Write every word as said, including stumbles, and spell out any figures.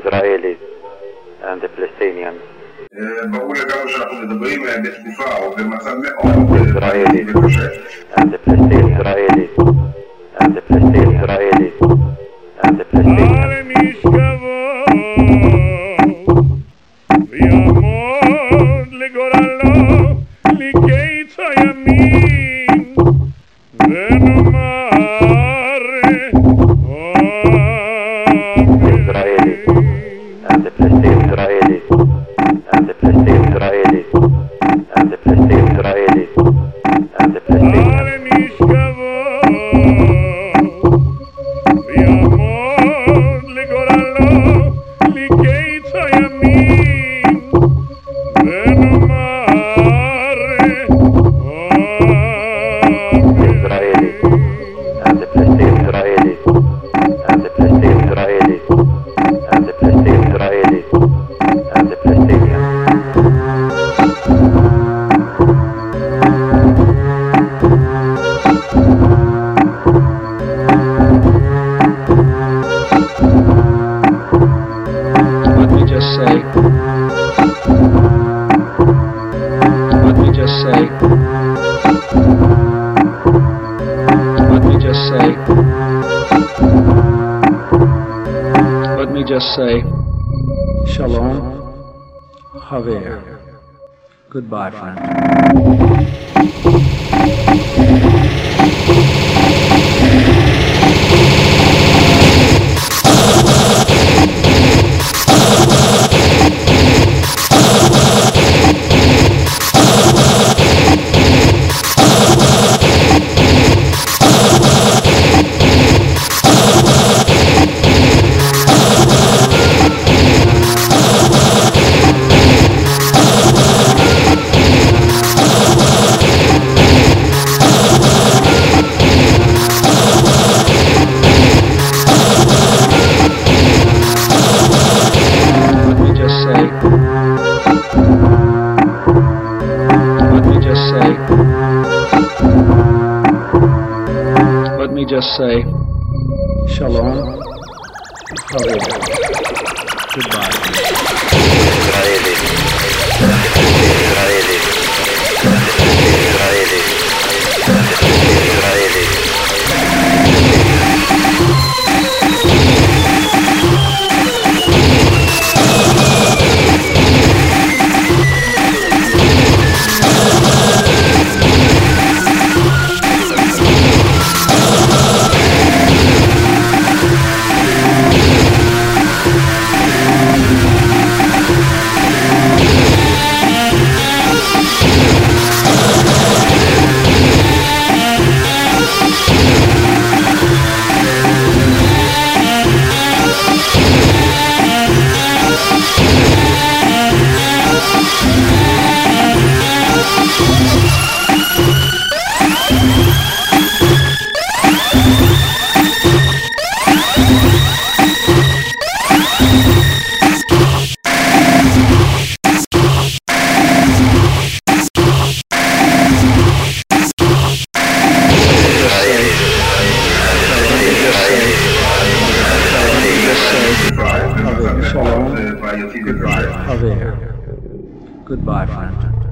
Israelis and the Palestinians. ברור לגמרי שאנחנו מדברים בתקופה או במצב מאוד Israelis וקשה. and the Palestinians. Israelis and the Palestinians. Israelis and the Palestinians. ויעמוד לגורלו לקיץ הימים ונאמר Israelis and the Palestinians. Israelis and the Palestinians. Israelis and the Palestinians. Israelis and the Palestinians. על משכבו ויעמוד לגורלו לקיץ הימים ונאמר Israelis and the Palestinians. Israelis and the Palestinians. Israelis and the Palestinians. Israelis and the Palestinians. Let me just say, let me just say, let me just say, let me just say, Shalom, Haver. Goodbye, friend. Let me just say, Shalom, Haver. Goodbye. Israelis Israelis Israelis Israelis Shalom, Haver. Goodbye, friend.